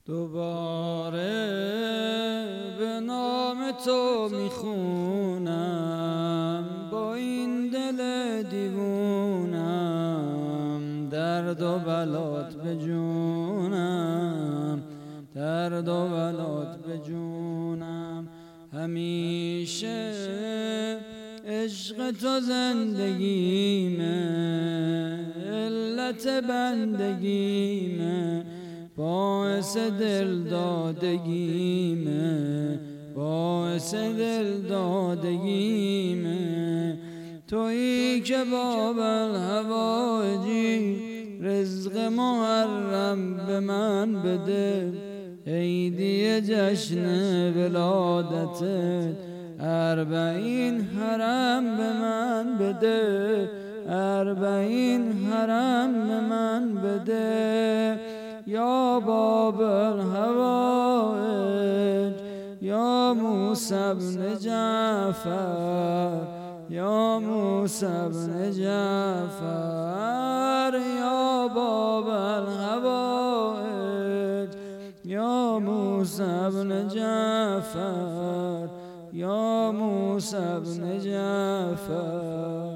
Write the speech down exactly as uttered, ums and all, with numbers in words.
دوباره به نام تو میخونم، با این دل دیوونم، درد و بلات به جونم، درد و بلات به جونم. همیشه عشق تو زندگیمه، علت بندگیمه، باعث دل دادگیمه، باعث دل دادگیمه. تویی که باب الحوائجی، رزق محرم به من بده، عیدی جشن ولادتت، اربعین حرم به من بده، اربعین حرم به من بده. یا باب الحوائج، یا موسی بن جعفر، یا موسی بن جعفر، یا باب الحوائج، یا موسی بن جعفر، یا موسی بن جعفر.